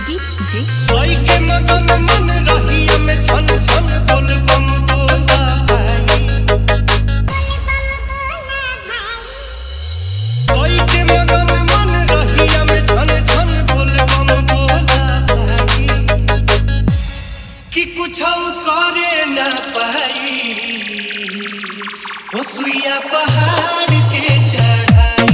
DJ कोई के मगन मन रही में छन छन बोल बम बोला भाई। कोई के मगन मन रही में छन छन बोल बम बोला भाई। कि कुछ करे न पाई हो सुइया पहाड़ के चढ़ाई।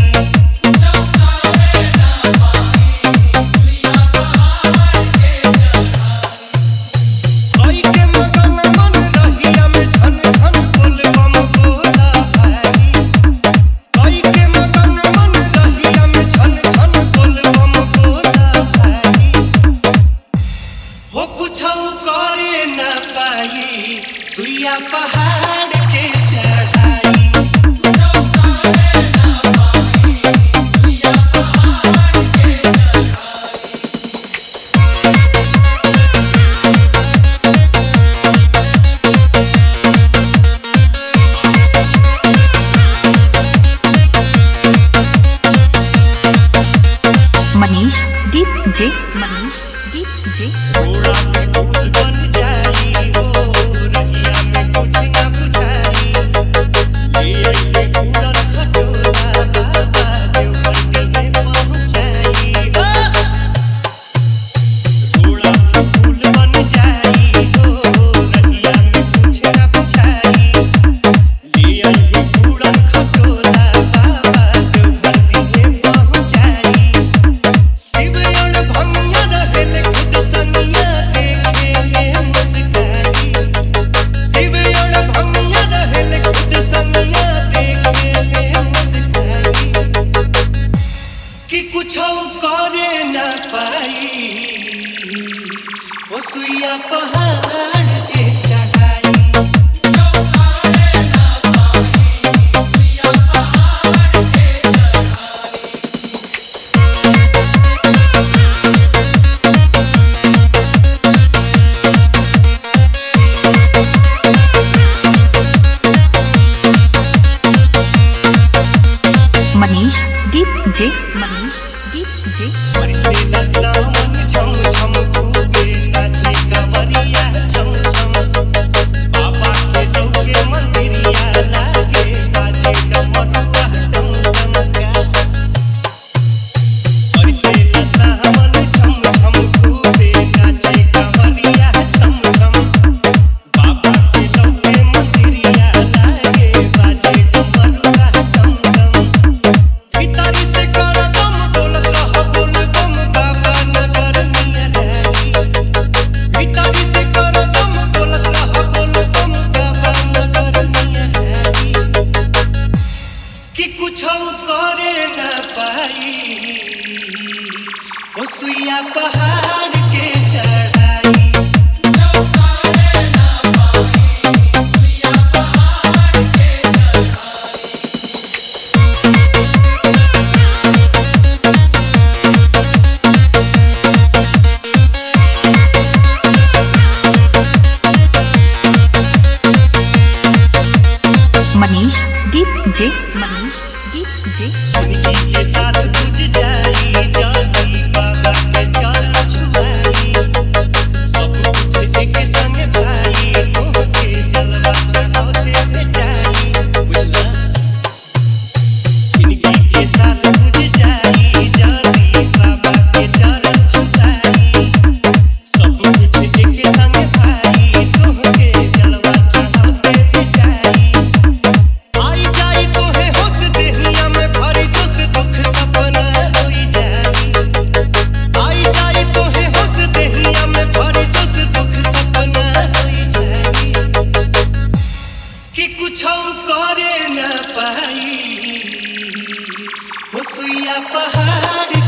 सुइया पहाड़ के चढ़ाई। मनीष डीजे मनीष डीजे घोड़ा पे फूल बन जाई हो रहिया में कुछ न बुझाई। ले आइए घोड़ा खटोला बाबा देवती है पहुंचाई हो। घोड़ा पे फूल बन जाई हो रहिया में कुछ न बुझाई। ले आइए घोड़ा खटोला बाबा देवती है पहुंचाई। शिव और भंगिया रहले खुद संगिया देखेले मुस्काई। शिव और भंगिया रहले खुद संगिया देखेले मुस्काई। कि कुछ करे न पाई हो सुइया पहाड़ के चढ़ाई। मनीष डीजे मनीष डीजे बरसेला सावन झम झम खूबे नाचे कंवरिया झम झम। बाबा के लोगे मंदिरिया लागे बाजे डमरुआ डम डम का। बरसेला सावन झम झम खूबे नाचे कंवरिया झम झम। बाबा के लोगे मंदिरिया लागे बाजे डमरुआ डम डम। भीतरी से कर दम बोलत रह बोल बम बाबा नगर नियर आई। भीतरी से कर दम बोलत रह बोल बम बाबा नगर नियर आई। कि कुछ करे न पाई हो सुइया पहाड़ के चढ़ाई। मनीष डीजे मनीष डीजे जिंदगी के साथ बुझ जाई जाती बाबा के चल छुआई। सब कुछ जेके संग भाई मोह के जलवा चढ़ाते भेटाई। बुझला जिंदगी के साथ बुझ जाई जाती बाबा के चल छुआई। सब कुछ जेके संग भाई मोह के जलवा चढ़ाते भेटाई। आई जाई तोहे होश देहिया में भरी जोश दुख सपना होई जाई। आई जाई तोहे होश देहिया में भरी जोश दुख सपना होई जाई। कि कुछ करे न पाई हो सुइया पहाड़